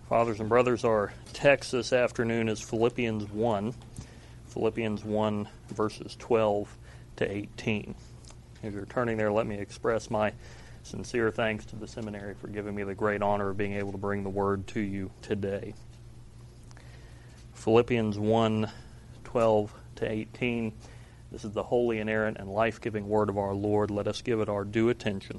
Fathers and brothers, our text this afternoon is Philippians 1. Philippians 1, verses 12 to 18. As you're turning there, let me express my sincere thanks to the seminary for giving me the great honor of being able to bring the word to you today. Philippians 1, 12 to 18. This is the holy, inerrant, and life-giving word of our Lord. Let us give it our due attention.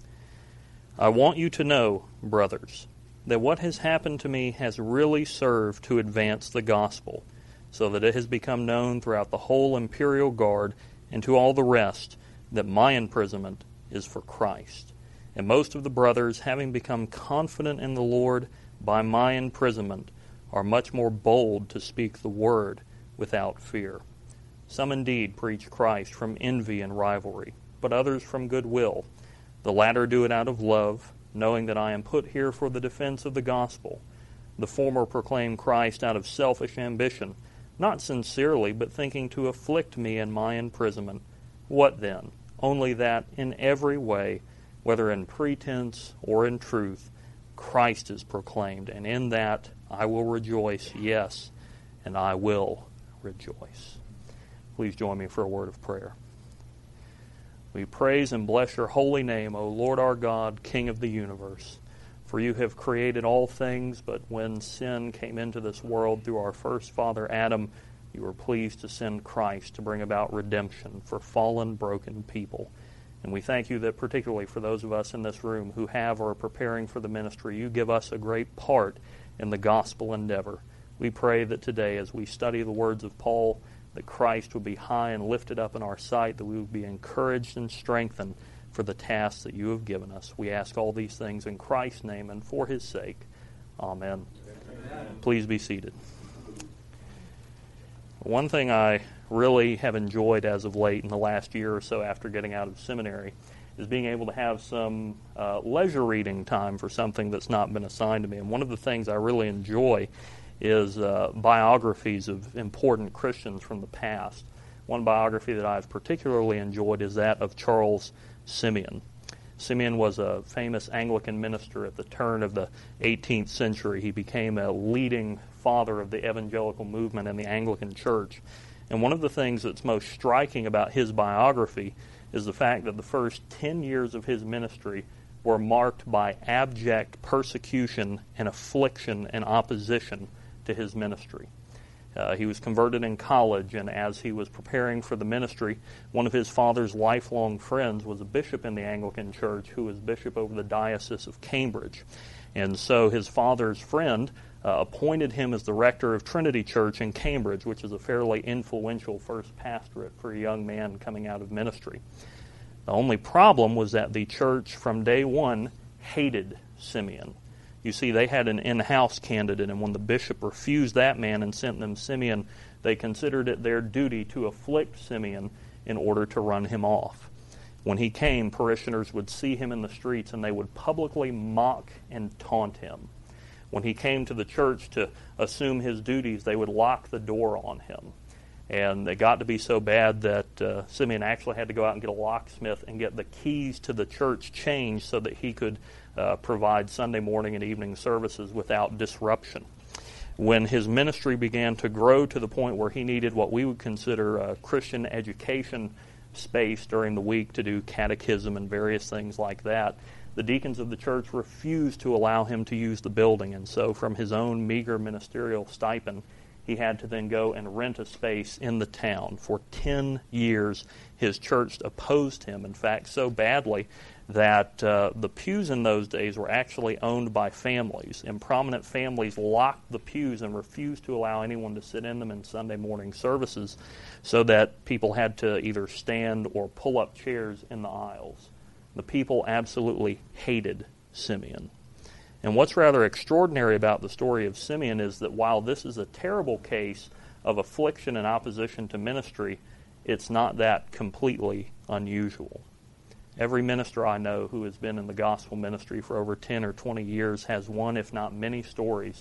I want you to know, brothers, that what has happened to me has really served to advance the gospel, so that it has become known throughout the whole imperial guard and to all the rest that my imprisonment is for Christ. And most of the brothers, having become confident in the Lord by my imprisonment, are much more bold to speak the word without fear. Some indeed preach Christ from envy and rivalry, but others from goodwill. The latter do it out of love, knowing that I am put here for the defense of the gospel. The former proclaim Christ out of selfish ambition, not sincerely, but thinking to afflict me in my imprisonment. What then? Only that in every way, whether in pretense or in truth, Christ is proclaimed, and in that I will rejoice, yes, and I will rejoice. Please join me for a word of prayer. We praise and bless your holy name, O Lord our God, King of the universe. For you have created all things, but when sin came into this world through our first father Adam, you were pleased to send Christ to bring about redemption for fallen, broken people. And we thank you that particularly for those of us in this room who have or are preparing for the ministry, you give us a great part in the gospel endeavor. We pray that today, as we study the words of Paul, that Christ would be high and lifted up in our sight, that we would be encouraged and strengthened for the tasks that you have given us. We ask all these things in Christ's name and for his sake. Amen. Amen. Please be seated. One thing I really have enjoyed as of late in the last year or so after getting out of seminary is being able to have some leisure reading time for something that's not been assigned to me. And one of the things I really enjoy is biographies of important Christians from the past. One biography that I've particularly enjoyed is that of Charles Simeon. Simeon was a famous Anglican minister at the turn of the 18th century. He became a leading father of the evangelical movement in the Anglican Church. And one of the things that's most striking about his biography is the fact that the first 10 years of his ministry were marked by abject persecution and affliction and opposition to his ministry. He was converted in college, and as he was preparing for the ministry, one of his father's lifelong friends was a bishop in the Anglican Church who was bishop over the Diocese of Cambridge. And so his father's friend appointed him as the rector of Trinity Church in Cambridge, which is a fairly influential first pastorate for a young man coming out of ministry. The only problem was that the church from day one hated Simeon. You see, they had an in-house candidate, and when the bishop refused that man and sent them Simeon, they considered it their duty to afflict Simeon in order to run him off. When he came, parishioners would see him in the streets, and they would publicly mock and taunt him. When he came to the church to assume his duties, they would lock the door on him. And it got to be so bad that Simeon actually had to go out and get a locksmith and get the keys to the church changed so that he could provide Sunday morning and evening services without disruption. When his ministry began to grow to the point where he needed what we would consider a Christian education space during the week to do catechism and various things like that, the deacons of the church refused to allow him to use the building. And so from his own meager ministerial stipend, he had to then go and rent a space in the town. For 10 years, his church opposed him, in fact, so badly that the pews in those days were actually owned by families, and prominent families locked the pews and refused to allow anyone to sit in them in Sunday morning services, so that people had to either stand or pull up chairs in the aisles. The people absolutely hated Simeon. And what's rather extraordinary about the story of Simeon is that while this is a terrible case of affliction and opposition to ministry, it's not that completely unusual. Every minister I know who has been in the gospel ministry for over 10 or 20 years has one, if not many, stories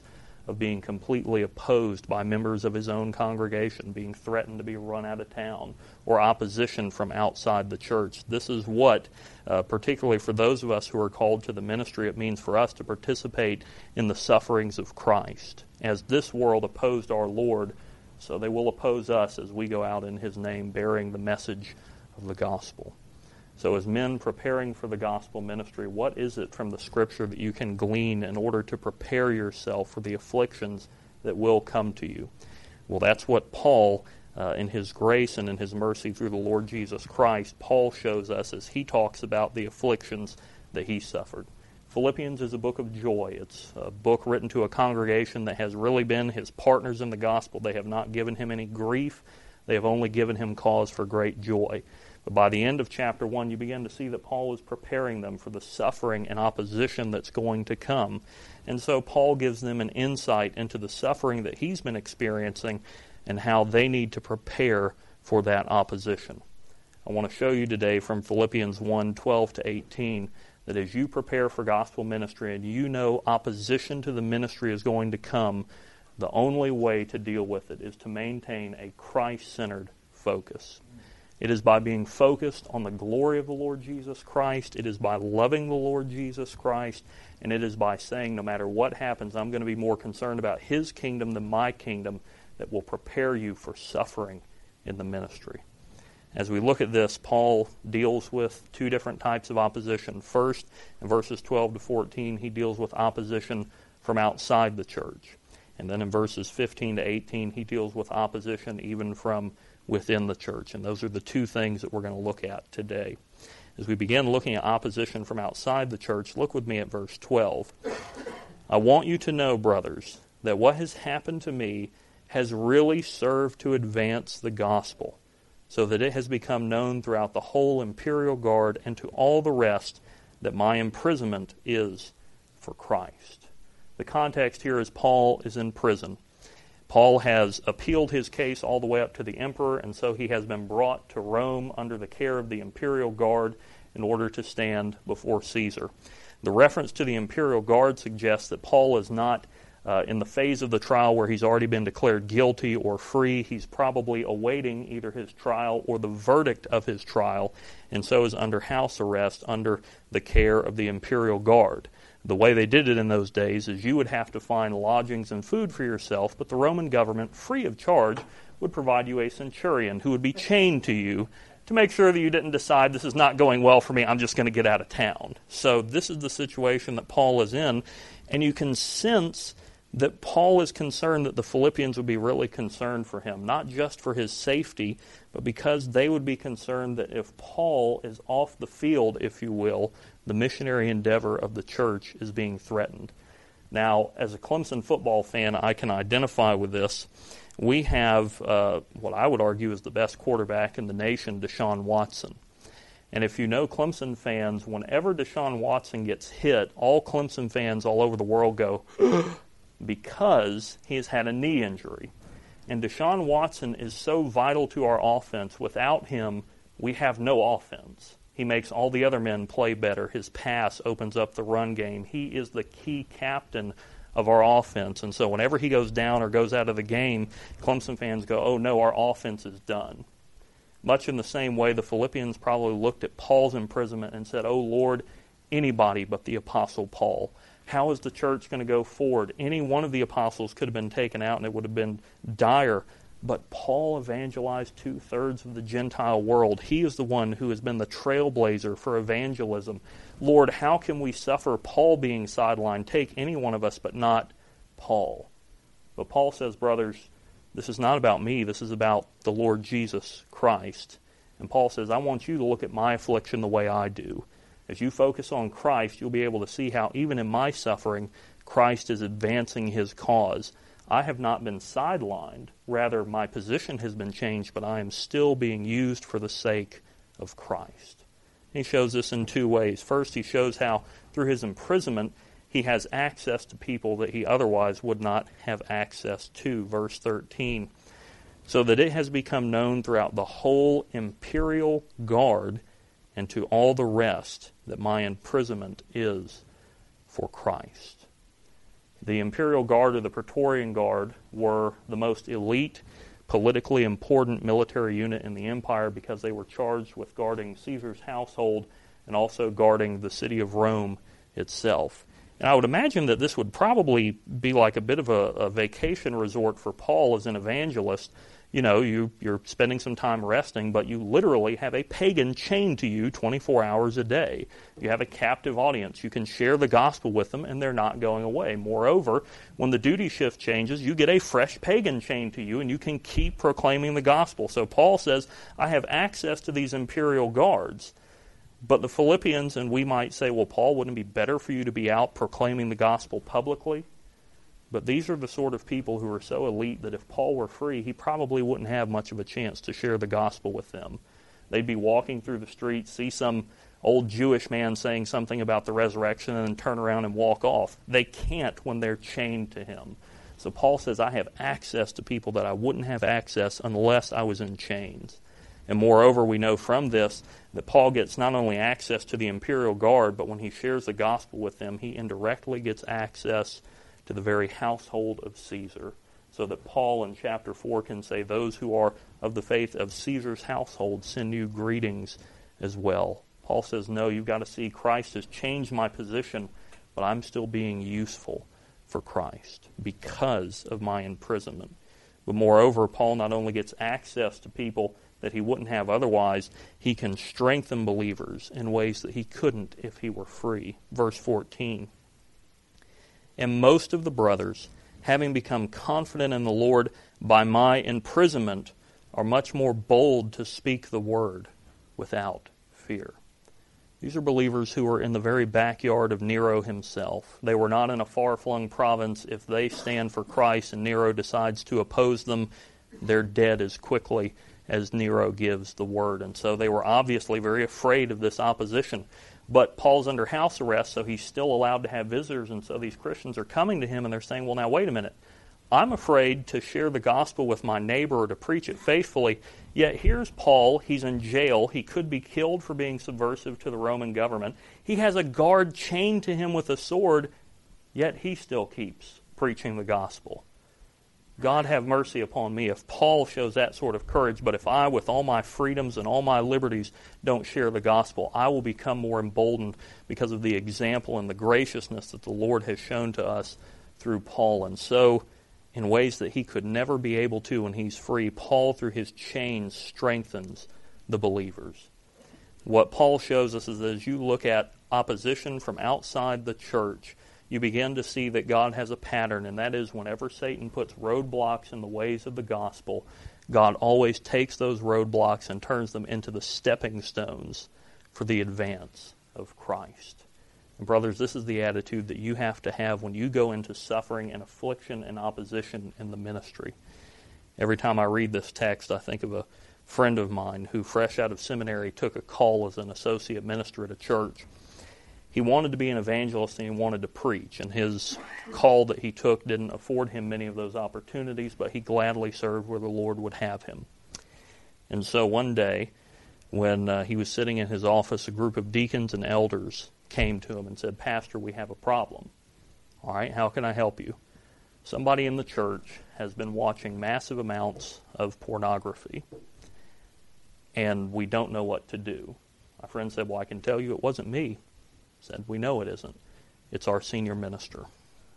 of being completely opposed by members of his own congregation, being threatened to be run out of town, or opposition from outside the church. This is what, particularly for those of us who are called to the ministry, it means for us to participate in the sufferings of Christ. As this world opposed our Lord, so they will oppose us as we go out in his name bearing the message of the gospel. So as men preparing for the gospel ministry, what is it from the Scripture that you can glean in order to prepare yourself for the afflictions that will come to you? Well, that's what Paul, in his grace and in his mercy through the Lord Jesus Christ, Paul shows us as he talks about the afflictions that he suffered. Philippians is a book of joy. It's a book written to a congregation that has really been his partners in the gospel. They have not given him any grief. They have only given him cause for great joy. But by the end of chapter 1, you begin to see that Paul is preparing them for the suffering and opposition that's going to come. And so Paul gives them an insight into the suffering that he's been experiencing and how they need to prepare for that opposition. I want to show you today from Philippians 1:12 to 18 that as you prepare for gospel ministry and you know opposition to the ministry is going to come, the only way to deal with it is to maintain a Christ-centered focus. It is by being focused on the glory of the Lord Jesus Christ. It is by loving the Lord Jesus Christ. And it is by saying, no matter what happens, I'm going to be more concerned about his kingdom than my kingdom, that will prepare you for suffering in the ministry. As we look at this, Paul deals with two different types of opposition. First, in verses 12 to 14, he deals with opposition from outside the church. And then in verses 15 to 18, he deals with opposition even from within the church. And those are the two things that we're going to look at today. As we begin looking at opposition from outside the church, look with me at verse 12. I want you to know, brothers, that what has happened to me has really served to advance the gospel, so that it has become known throughout the whole imperial guard and to all the rest that my imprisonment is for Christ. The context here is Paul is in prison. Paul has appealed his case all the way up to the emperor, and so he has been brought to Rome under the care of the imperial guard in order to stand before Caesar. The reference to the imperial guard suggests that Paul is not in the phase of the trial where he's already been declared guilty or free. He's probably awaiting either his trial or the verdict of his trial, and so is under house arrest under the care of the imperial guard. The way they did it in those days is you would have to find lodgings and food for yourself, but the Roman government, free of charge, would provide you a centurion who would be chained to you to make sure that you didn't decide, this is not going well for me, I'm just going to get out of town. So this is the situation that Paul is in, and you can sense that Paul is concerned that the Philippians would be really concerned for him, not just for his safety, but because they would be concerned that if Paul is off the field, if you will, the missionary endeavor of the church is being threatened. Now, as a Clemson football fan, I can identify with this. We have what I would argue is the best quarterback in the nation, Deshaun Watson. And if you know Clemson fans, whenever Deshaun Watson gets hit, all Clemson fans all over the world go, because he has had a knee injury. And Deshaun Watson is so vital to our offense. Without him, we have no offense. He makes all the other men play better. His pass opens up the run game. He is the key captain of our offense. And so whenever he goes down or goes out of the game, Clemson fans go, oh no, our offense is done. Much in the same way, the Philippians probably looked at Paul's imprisonment and said, oh Lord, anybody but the Apostle Paul. How is the church going to go forward? Any one of the apostles could have been taken out and it would have been dire. But Paul evangelized 2/3 of the Gentile world. He is the one who has been the trailblazer for evangelism. Lord, how can we suffer Paul being sidelined? Take any one of us, but not Paul. But Paul says, brothers, this is not about me. This is about the Lord Jesus Christ. And Paul says, I want you to look at my affliction the way I do. As you focus on Christ, you'll be able to see how even in my suffering, Christ is advancing his cause. I have not been sidelined. Rather, my position has been changed, but I am still being used for the sake of Christ. He shows this in two ways. First, he shows how through his imprisonment, he has access to people that he otherwise would not have access to. Verse 13, so that it has become known throughout the whole imperial guard and to all the rest that my imprisonment is for Christ. The Imperial Guard or the Praetorian Guard were the most elite, politically important military unit in the empire because they were charged with guarding Caesar's household and also guarding the city of Rome itself. And I would imagine that this would probably be like a bit of a vacation resort for Paul as an evangelist. You know, you're spending some time resting, but you literally have a pagan chained to you 24 hours a day. You have a captive audience. You can share the gospel with them, and they're not going away. Moreover, when the duty shift changes, you get a fresh pagan chained to you, and you can keep proclaiming the gospel. So Paul says, I have access to these imperial guards. But the Philippians, and we might say, well, Paul, wouldn't it be better for you to be out proclaiming the gospel publicly? But these are the sort of people who are so elite that if Paul were free, he probably wouldn't have much of a chance to share the gospel with them. They'd be walking through the streets, see some old Jewish man saying something about the resurrection, and then turn around and walk off. They can't when they're chained to him. So Paul says, I have access to people that I wouldn't have access unless I was in chains. And moreover, we know from this that Paul gets not only access to the imperial guard, but when he shares the gospel with them, he indirectly gets access to the very household of Caesar. So that Paul in chapter 4 can say, those who are of the faith of Caesar's household send you greetings as well. Paul says, no, you've got to see Christ has changed my position, but I'm still being useful for Christ because of my imprisonment. But moreover, Paul not only gets access to people that he wouldn't have otherwise, he can strengthen believers in ways that he couldn't if he were free. Verse 14. And most of the brothers, having become confident in the Lord by my imprisonment, are much more bold to speak the word without fear. These are believers who are in the very backyard of Nero himself. They were not in a far-flung province. If they stand for Christ and Nero decides to oppose them, they're dead as quickly as Nero gives the word. And so they were obviously very afraid of this opposition. But Paul's under house arrest, so he's still allowed to have visitors, and so these Christians are coming to him and they're saying, well, now wait a minute. I'm afraid to share the gospel with my neighbor or to preach it faithfully. Yet here's Paul. He's in jail. He could be killed for being subversive to the Roman government. He has a guard chained to him with a sword, yet he still keeps preaching the gospel. God have mercy upon me if Paul shows that sort of courage, but if I, with all my freedoms and all my liberties, don't share the gospel, I will become more emboldened because of the example and the graciousness that the Lord has shown to us through Paul. And so, in ways that he could never be able to when he's free, Paul, through his chains, strengthens the believers. What Paul shows us is that as you look at opposition from outside the church, you begin to see that God has a pattern, and that is whenever Satan puts roadblocks in the ways of the gospel, God always takes those roadblocks and turns them into the stepping stones for the advance of Christ. And brothers, this is the attitude that you have to have when you go into suffering and affliction and opposition in the ministry. Every time I read this text, I think of a friend of mine who, fresh out of seminary, took a call as an associate minister at a church. He wanted to be an evangelist and he wanted to preach, and his call that he took didn't afford him many of those opportunities, but he gladly served where the Lord would have him. And so one day, when he was sitting in his office, a group of deacons and elders came to him and said, Pastor, we have a problem. All right, how can I help you? Somebody in the church has been watching massive amounts of pornography, and we don't know what to do. My friend said, well, I can tell you it wasn't me. Said, we know it isn't. It's our senior minister.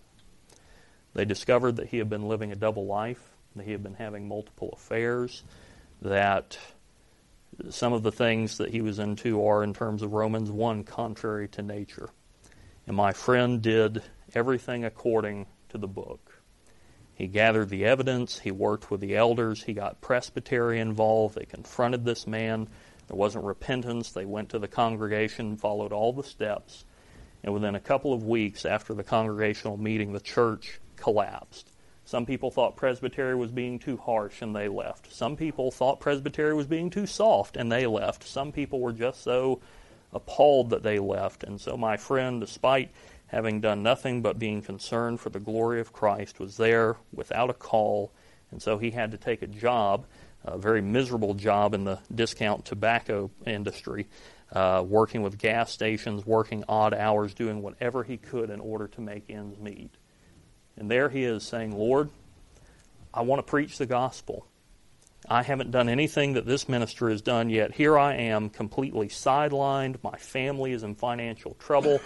They discovered that he had been living a double life, that he had been having multiple affairs, that some of the things that he was into are, in terms of Romans 1, contrary to nature. And my friend did everything according to the book. He gathered the evidence, he worked with the elders, he got Presbytery involved, they confronted this man. There wasn't repentance. They went to the congregation, followed all the steps, and within a couple of weeks after the congregational meeting, the church collapsed. Some people thought Presbytery was being too harsh, and they left. Some people thought Presbytery was being too soft, and they left. Some people were just so appalled that they left. And so my friend, despite having done nothing but being concerned for the glory of Christ, was there without a call, and so he had to take a job, a very miserable job in the discount tobacco industry, working with gas stations, working odd hours, doing whatever he could in order to make ends meet. And there he is saying, Lord, I want to preach the gospel. I haven't done anything that this minister has done yet. Here I am, completely sidelined. My family is in financial trouble.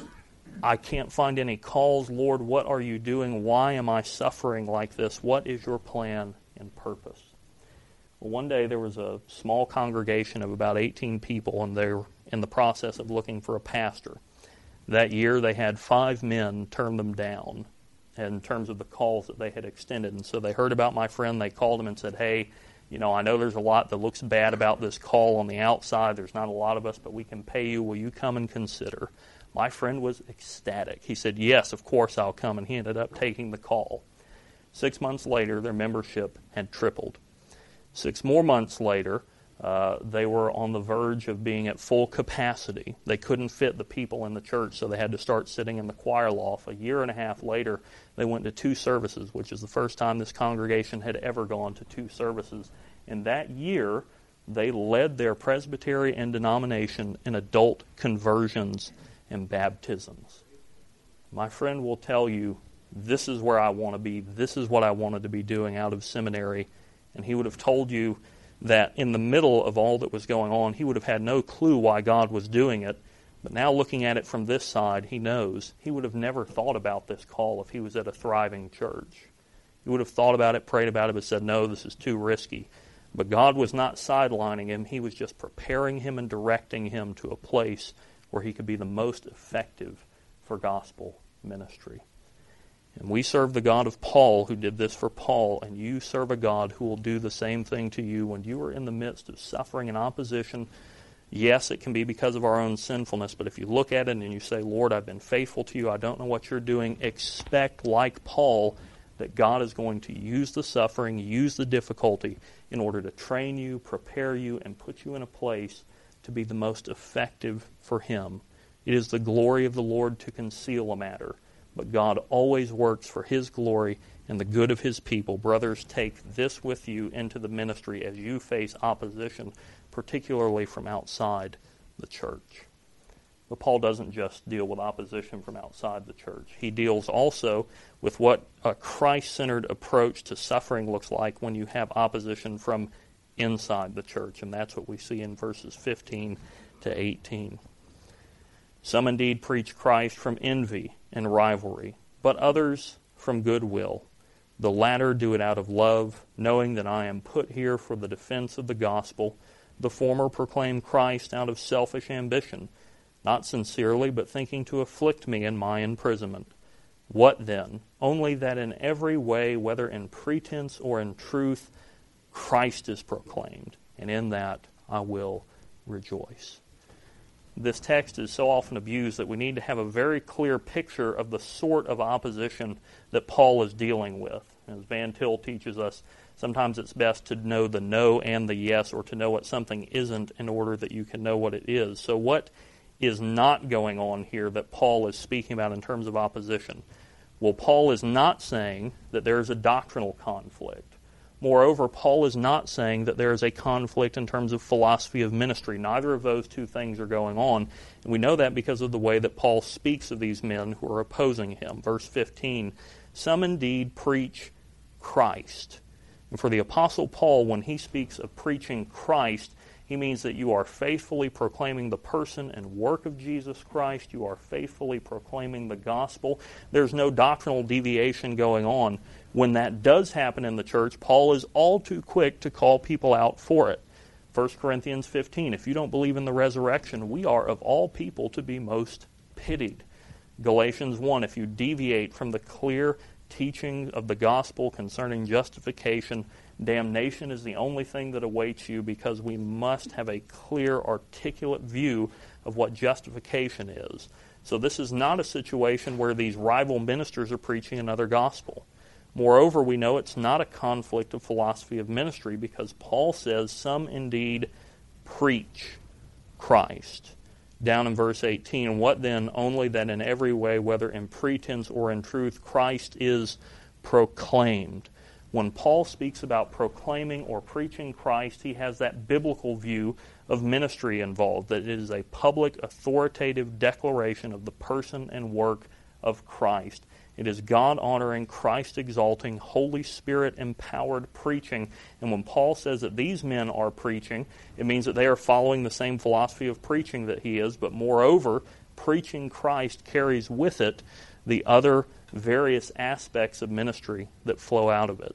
I can't find any calls. Lord, what are you doing? Why am I suffering like this? What is your plan and purpose? Well, one day there was a small congregation of about 18 people, and they were in the process of looking for a pastor. That year they had 5 men turn them down in terms of the calls that they had extended. And so they heard about my friend. They called him and said, hey, I know there's a lot that looks bad about this call on the outside. There's not a lot of us, but we can pay you. Will you come and consider? My friend was ecstatic. He said, yes, of course I'll come. And he ended up taking the call. 6 months later, their membership had tripled. 6 more months later, they were on the verge of being at full capacity. They couldn't fit the people in the church, so they had to start sitting in the choir loft. A year and a half later, they went to 2 services, which is the first time this congregation had ever gone to 2 services. In that year, they led their presbytery and denomination in adult conversions and baptisms. My friend will tell you, this is where I want to be. This is what I wanted to be doing out of seminary. And he would have told you that in the middle of all that was going on, he would have had no clue why God was doing it. But now looking at it from this side, he knows he would have never thought about this call if he was at a thriving church. He would have thought about it, prayed about it, but said, no, this is too risky. But God was not sidelining him. He was just preparing him and directing him to a place where he could be the most effective for gospel ministry. And we serve the God of Paul who did this for Paul, and you serve a God who will do the same thing to you when you are in the midst of suffering and opposition. Yes, it can be because of our own sinfulness, but if you look at it and you say, Lord, I've been faithful to you, I don't know what you're doing, expect, like Paul, that God is going to use the suffering, use the difficulty in order to train you, prepare you, and put you in a place to be the most effective for Him. It is the glory of the Lord to conceal a matter, but God always works for His glory and the good of His people. Brothers, take this with you into the ministry as you face opposition, particularly from outside the church. But Paul doesn't just deal with opposition from outside the church. He deals also with what a Christ-centered approach to suffering looks like when you have opposition from inside the church. And that's what we see in verses 15 to 18. Some indeed preach Christ from envy and rivalry, but others from goodwill. The latter do it out of love, knowing that I am put here for the defense of the gospel. The former proclaim Christ out of selfish ambition, not sincerely, but thinking to afflict me in my imprisonment. What then? Only that in every way, whether in pretense or in truth, Christ is proclaimed, and in that I will rejoice. This text is so often abused that we need to have a very clear picture of the sort of opposition that Paul is dealing with. As Van Til teaches us, sometimes it's best to know the no and the yes, or to know what something isn't in order that you can know what it is. So what is not going on here that Paul is speaking about in terms of opposition? Well, Paul is not saying that there is a doctrinal conflict. Moreover, Paul is not saying that there is a conflict in terms of philosophy of ministry. Neither of those two things are going on. And we know that because of the way that Paul speaks of these men who are opposing him. Verse 15, some indeed preach Christ. And for the Apostle Paul, when he speaks of preaching Christ, he means that you are faithfully proclaiming the person and work of Jesus Christ. You are faithfully proclaiming the gospel. There's no doctrinal deviation going on. When that does happen in the church, Paul is all too quick to call people out for it. 1 Corinthians 15, if you don't believe in the resurrection, we are of all people to be most pitied. Galatians 1, if you deviate from the clear teaching of the gospel concerning justification, damnation is the only thing that awaits you, because we must have a clear, articulate view of what justification is. So this is not a situation where these rival ministers are preaching another gospel. Moreover, we know it's not a conflict of philosophy of ministry, because Paul says some indeed preach Christ. Down in verse 18, what then? Only that in every way, whether in pretense or in truth, Christ is proclaimed. When Paul speaks about proclaiming or preaching Christ, he has that biblical view of ministry involved, that it is a public, authoritative declaration of the person and work of Christ. It is God-honoring, Christ-exalting, Holy Spirit-empowered preaching. And when Paul says that these men are preaching, it means that they are following the same philosophy of preaching that he is, but moreover, preaching Christ carries with it the other various aspects of ministry that flow out of it.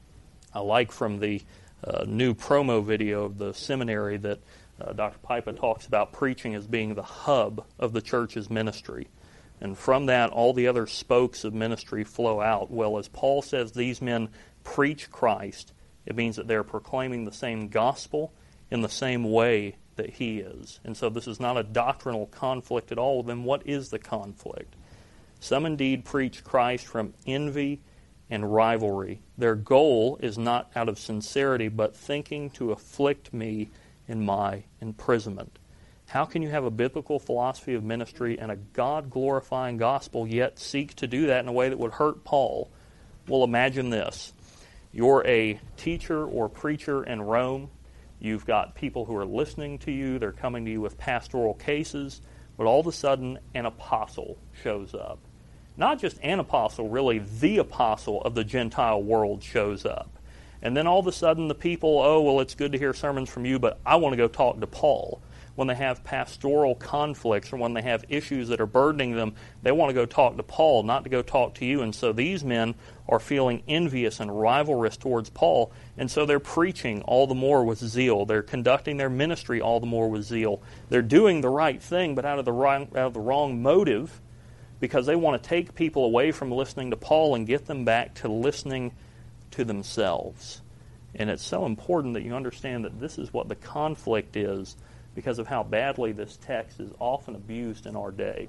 I like from the new promo video of the seminary that Dr. Pipa talks about preaching as being the hub of the church's ministry. And from that, all the other spokes of ministry flow out. Well, as Paul says, these men preach Christ. It means that they're proclaiming the same gospel in the same way that he is. And so this is not a doctrinal conflict at all. Then what is the conflict? Some indeed preach Christ from envy and rivalry. Their goal is not out of sincerity, but thinking to afflict me in my imprisonment. How can you have a biblical philosophy of ministry and a God-glorifying gospel, yet seek to do that in a way that would hurt Paul? Well, imagine this. You're a teacher or preacher in Rome. You've got people who are listening to you. They're coming to you with pastoral cases. But all of a sudden, an apostle shows up. Not just an apostle, really the apostle of the Gentile world shows up. And then all of a sudden the people, oh, well, it's good to hear sermons from you, but I want to go talk to Paul. When they have pastoral conflicts or when they have issues that are burdening them, they want to go talk to Paul, not to go talk to you. And so these men are feeling envious and rivalrous towards Paul, and so they're preaching all the more with zeal. They're conducting their ministry all the more with zeal. They're doing the right thing, but out of the wrong motive, because they want to take people away from listening to Paul and get them back to listening to themselves. And it's so important that you understand that this is what the conflict is, because of how badly this text is often abused in our day.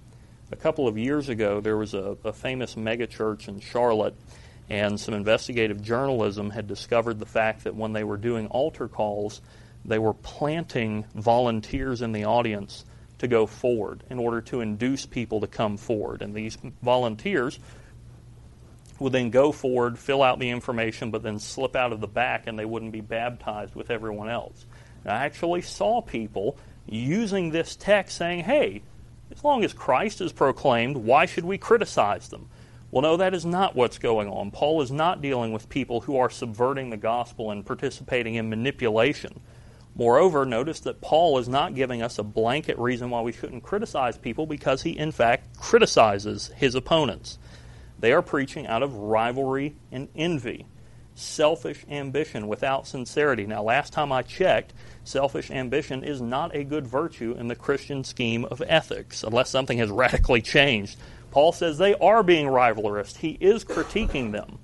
A couple of years ago, there was a famous megachurch in Charlotte, and some investigative journalism had discovered the fact that when they were doing altar calls, they were planting volunteers in the audience to go forward in order to induce people to come forward. And these volunteers would then go forward, fill out the information, but then slip out of the back and they wouldn't be baptized with everyone else. And I actually saw people using this text saying, hey, as long as Christ is proclaimed, why should we criticize them? Well, no, that is not what's going on. Paul is not dealing with people who are subverting the gospel and participating in manipulation. Moreover, notice that Paul is not giving us a blanket reason why we shouldn't criticize people, because he, in fact, criticizes his opponents. They are preaching out of rivalry and envy, selfish ambition without sincerity. Now, last time I checked, selfish ambition is not a good virtue in the Christian scheme of ethics, unless something has radically changed. Paul says they are being rivalrous. He is critiquing them.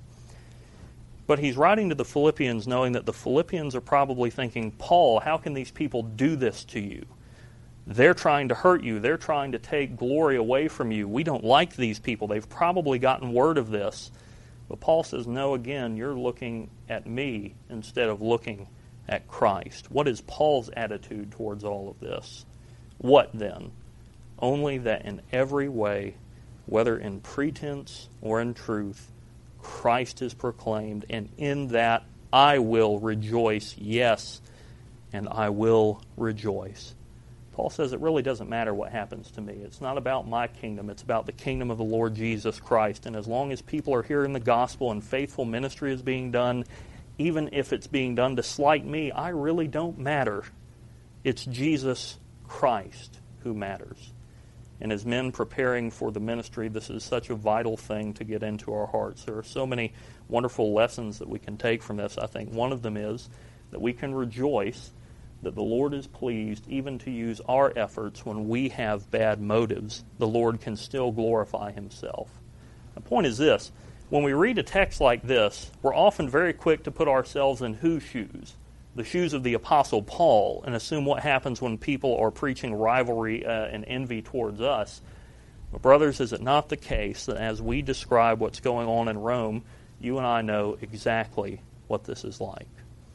But he's writing to the Philippians knowing that the Philippians are probably thinking, Paul, how can these people do this to you? They're trying to hurt you. They're trying to take glory away from you. We don't like these people. They've probably gotten word of this. But Paul says, no, again, you're looking at me instead of looking at Christ. What is Paul's attitude towards all of this? What then? Only that in every way, whether in pretense or in truth, Christ is proclaimed, and in that I will rejoice, yes, and I will rejoice. Paul says it really doesn't matter what happens to me. It's not about my kingdom. It's about the kingdom of the Lord Jesus Christ. And as long as people are hearing the gospel and faithful ministry is being done, even if it's being done to slight me, I really don't matter. It's Jesus Christ who matters. And as men preparing for the ministry, this is such a vital thing to get into our hearts. There are so many wonderful lessons that we can take from this. I think one of them is that we can rejoice that the Lord is pleased even to use our efforts when we have bad motives. The Lord can still glorify Himself. The point is this. When we read a text like this, we're often very quick to put ourselves in whose shoes? The shoes of the Apostle Paul, and assume what happens when people are preaching rivalry and envy towards us. But brothers, is it not the case that as we describe what's going on in Rome, you and I know exactly what this is like?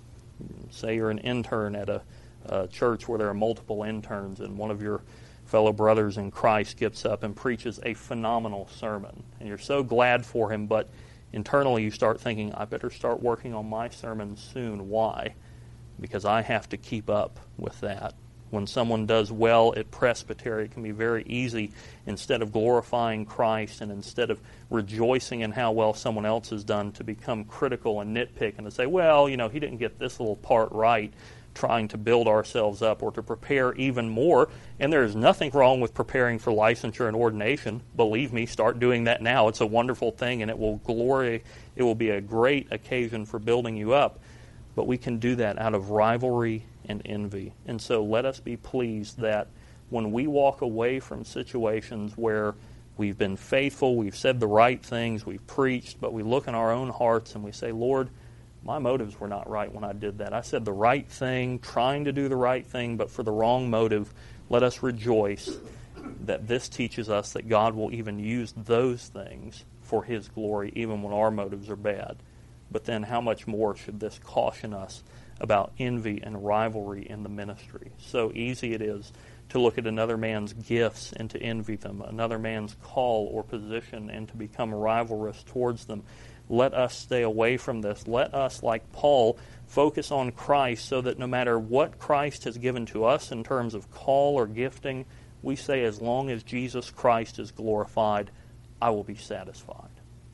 Say you're an intern at a church where there are multiple interns, and one of your fellow brothers in Christ gets up and preaches a phenomenal sermon. And you're so glad for him, but internally you start thinking, I better start working on my sermon soon. Why? Because I have to keep up with that. When someone does well at presbytery, it can be very easy, instead of glorifying Christ and instead of rejoicing in how well someone else has done, to become critical and nitpick and to say, well, he didn't get this little part right, trying to build ourselves up or to prepare even more. And there's nothing wrong with preparing for licensure and ordination. Believe me, start doing that now. It's a wonderful thing, and it will be a great occasion for building you up. But we can do that out of rivalry and envy. And so let us be pleased that when we walk away from situations where we've been faithful, we've said the right things, we've preached, but we look in our own hearts and we say, Lord, my motives were not right when I did that. I said the right thing, trying to do the right thing, but for the wrong motive. Let us rejoice that this teaches us that God will even use those things for His glory, even when our motives are bad. But then how much more should this caution us about envy and rivalry in the ministry? So easy it is to look at another man's gifts and to envy them, another man's call or position, and to become rivalrous towards them. Let us stay away from this. Let us, like Paul, focus on Christ so that no matter what Christ has given to us in terms of call or gifting, we say, as long as Jesus Christ is glorified, I will be satisfied.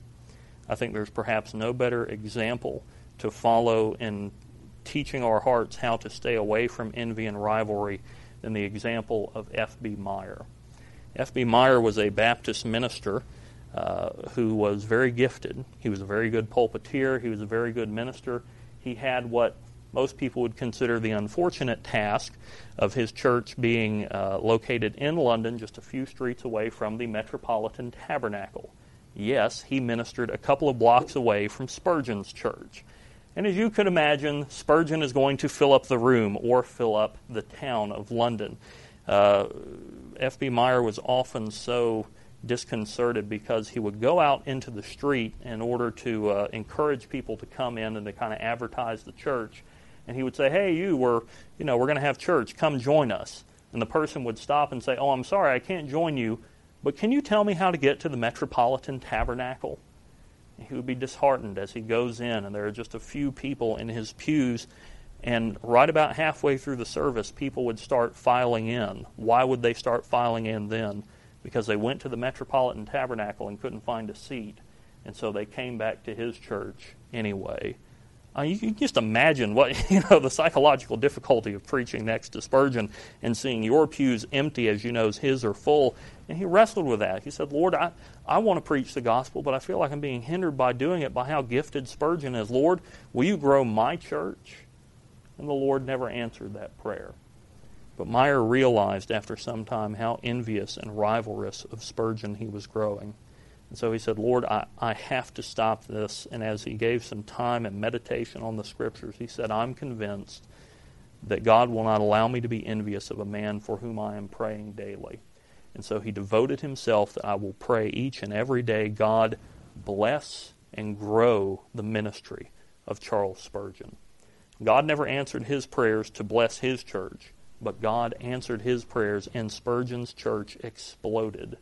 I think there's perhaps no better example to follow in teaching our hearts how to stay away from envy and rivalry than the example of F.B. Meyer. F.B. Meyer was a Baptist minister who was very gifted. He was a very good pulpiteer. He was a very good minister. He had what most people would consider the unfortunate task of his church being located in London, just a few streets away from the Metropolitan Tabernacle. Yes, he ministered a couple of blocks away from Spurgeon's church. And as you could imagine, Spurgeon is going to fill up the room or fill up the town of London. F.B. Meyer was often so disconcerted because he would go out into the street in order to encourage people to come in and to kind of advertise the church. And he would say, hey, we're going to have church, come join us. And the person would stop and say, oh, I'm sorry, I can't join you, but can you tell me how to get to the Metropolitan Tabernacle? And he would be disheartened as he goes in, and there are just a few people in his pews, and right about halfway through the service, people would start filing in. Why would they start filing in then? Because they went to the Metropolitan Tabernacle and couldn't find a seat, and so they came back to his church anyway. You can just imagine what the psychological difficulty of preaching next to Spurgeon and seeing your pews empty as you know his are full. And he wrestled with that. He said, Lord, I want to preach the gospel, but I feel like I'm being hindered by doing it by how gifted Spurgeon is. Lord, will you grow my church? And the Lord never answered that prayer. But Meyer realized after some time how envious and rivalrous of Spurgeon he was growing. And so he said, Lord, I have to stop this. And as he gave some time and meditation on the Scriptures, he said, I'm convinced that God will not allow me to be envious of a man for whom I am praying daily. And so he devoted himself that I will pray each and every day, God, bless and grow the ministry of Charles Spurgeon. God never answered his prayers to bless his church, but God answered his prayers, and Spurgeon's church exploded.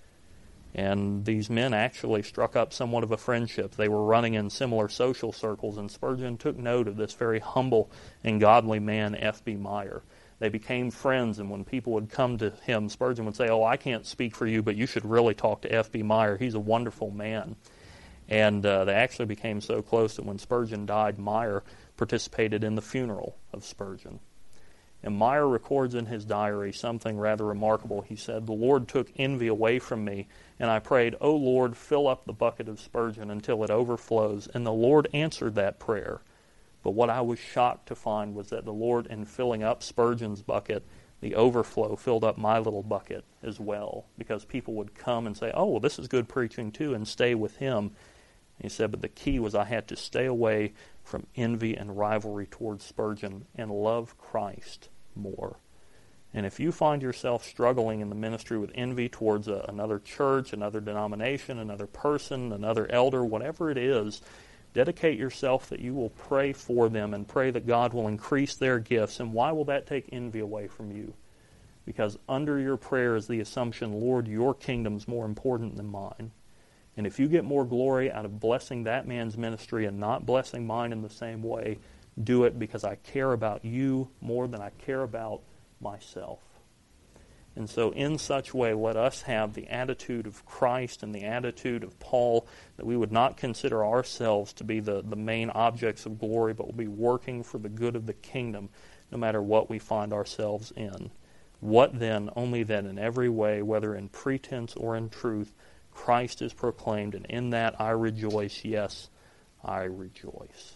And these men actually struck up somewhat of a friendship. They were running in similar social circles, and Spurgeon took note of this very humble and godly man, F.B. Meyer. They became friends, and when people would come to him, Spurgeon would say, oh, I can't speak for you, but you should really talk to F.B. Meyer. He's a wonderful man. And they actually became so close that when Spurgeon died, Meyer participated in the funeral of Spurgeon. And Meyer records in his diary something rather remarkable. He said, the Lord took envy away from me, and I prayed, oh Lord, fill up the bucket of Spurgeon until it overflows. And the Lord answered that prayer. But what I was shocked to find was that the Lord, in filling up Spurgeon's bucket, the overflow filled up my little bucket as well, because people would come and say, oh, well, this is good preaching too, and stay with him. He said, but the key was I had to stay away from envy and rivalry towards Spurgeon and love Christ more. And if you find yourself struggling in the ministry with envy towards another church, another denomination, another person, another elder, whatever it is, dedicate yourself that you will pray for them and pray that God will increase their gifts. And why will that take envy away from you? Because under your prayer is the assumption, Lord, your kingdom's more important than mine. And if you get more glory out of blessing that man's ministry and not blessing mine in the same way, do it because I care about you more than I care about myself. And so in such way, let us have the attitude of Christ and the attitude of Paul, that we would not consider ourselves to be the main objects of glory, but will be working for the good of the kingdom, no matter what we find ourselves in. What then? Only that in every way, whether in pretense or in truth, Christ is proclaimed, and in that I rejoice, yes, I rejoice.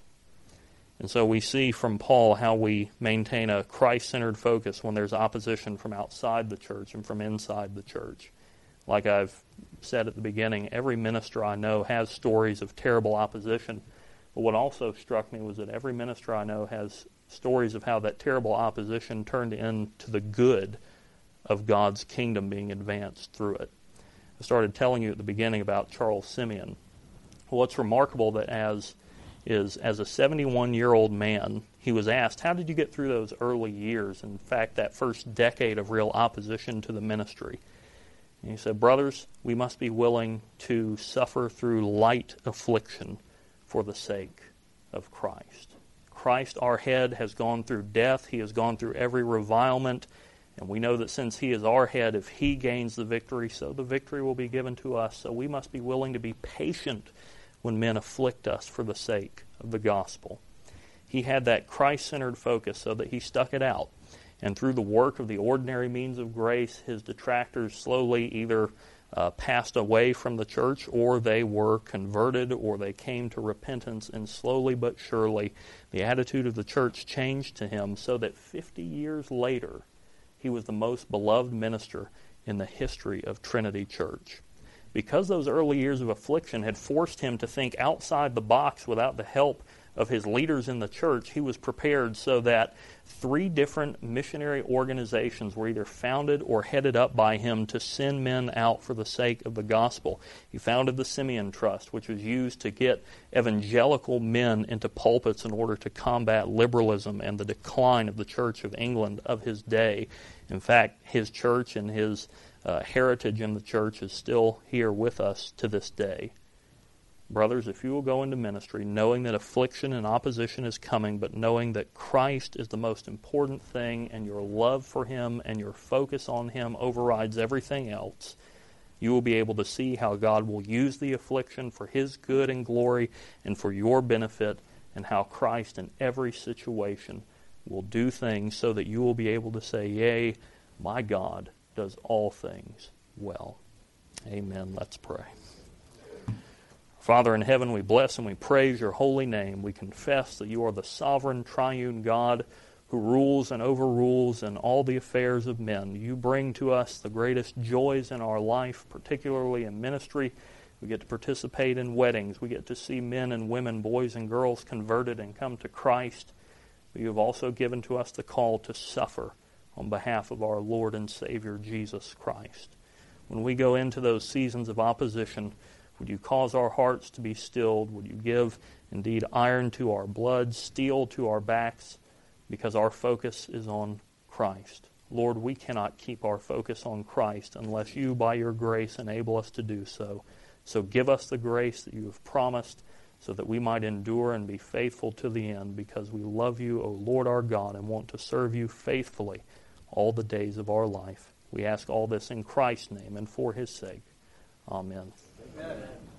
And so we see from Paul how we maintain a Christ-centered focus when there's opposition from outside the church and from inside the church. Like I've said at the beginning, every minister I know has stories of terrible opposition. But what also struck me was that every minister I know has stories of how that terrible opposition turned into the good of God's kingdom being advanced through it. I started telling you at the beginning about Charles Simeon. What's remarkable that as a 71-year-old man, he was asked, how did you get through those early years? In fact, that first decade of real opposition to the ministry. And he said, brothers, we must be willing to suffer through light affliction for the sake of Christ. Christ, our head, has gone through death. He has gone through every revilement. And we know that since He is our head, if He gains the victory, so the victory will be given to us. So we must be willing to be patient when men afflict us for the sake of the gospel. He had that Christ-centered focus so that he stuck it out. And through the work of the ordinary means of grace, his detractors slowly either passed away from the church, or they were converted, or they came to repentance, and slowly but surely the attitude of the church changed to him, so that 50 years later he was the most beloved minister in the history of Trinity Church. Because those early years of affliction had forced him to think outside the box without the help of his leaders in the church, he was prepared so that 3 different missionary organizations were either founded or headed up by him to send men out for the sake of the gospel. He founded the Simeon Trust, which was used to get evangelical men into pulpits in order to combat liberalism and the decline of the Church of England of his day. In fact, his church and his heritage in the church is still here with us to this day. Brothers, if you will go into ministry knowing that affliction and opposition is coming, but knowing that Christ is the most important thing, and your love for Him and your focus on Him overrides everything else, you will be able to see how God will use the affliction for His good and glory and for your benefit, and how Christ in every situation will do things so that you will be able to say, yea, my God does all things well. Amen. Let's pray. Father in heaven, we bless and we praise your holy name. We confess that you are the sovereign triune God who rules and overrules in all the affairs of men. You bring to us the greatest joys in our life, particularly in ministry. We get to participate in weddings. We get to see men and women, boys and girls converted and come to Christ. But you have also given to us the call to suffer on behalf of our Lord and Savior Jesus Christ. When we go into those seasons of opposition, would you cause our hearts to be stilled? Would you give, indeed, iron to our blood, steel to our backs, because our focus is on Christ. Lord, we cannot keep our focus on Christ unless you, by your grace, enable us to do so. So give us the grace that you have promised, so that we might endure and be faithful to the end, because we love you, O Lord our God, and want to serve you faithfully all the days of our life. We ask all this in Christ's name and for his sake. Amen. Amen.